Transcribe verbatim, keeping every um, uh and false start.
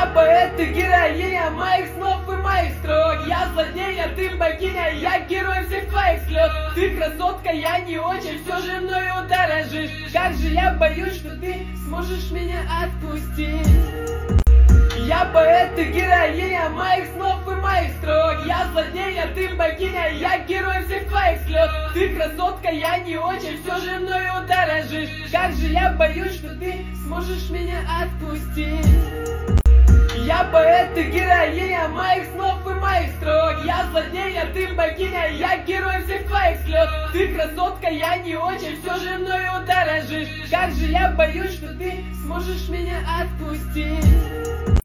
поэт, ты героиня моих снов и моих строк. Я злодей, а ты богиня, я герой всех твоих слез. Ты красотка, я не очень, все же мною дорожишь. Как же я боюсь, что ты сможешь меня отпустить. Я поэт, ты героиня моих снов и моих строк. Я злодей, а ты богиня, я герой всех твоих слез. Ты красотка, я не очень, все же мною дорожишь. Как же я боюсь, что ты сможешь меня отпустить. Я поэт, ты героиня моих снов и моих строк. Я злодей, а ты богиня, я герой всех твоих слез. Ты красотка, я не очень, все же мною дорожишь. Как же я боюсь, что ты сможешь меня отпустить.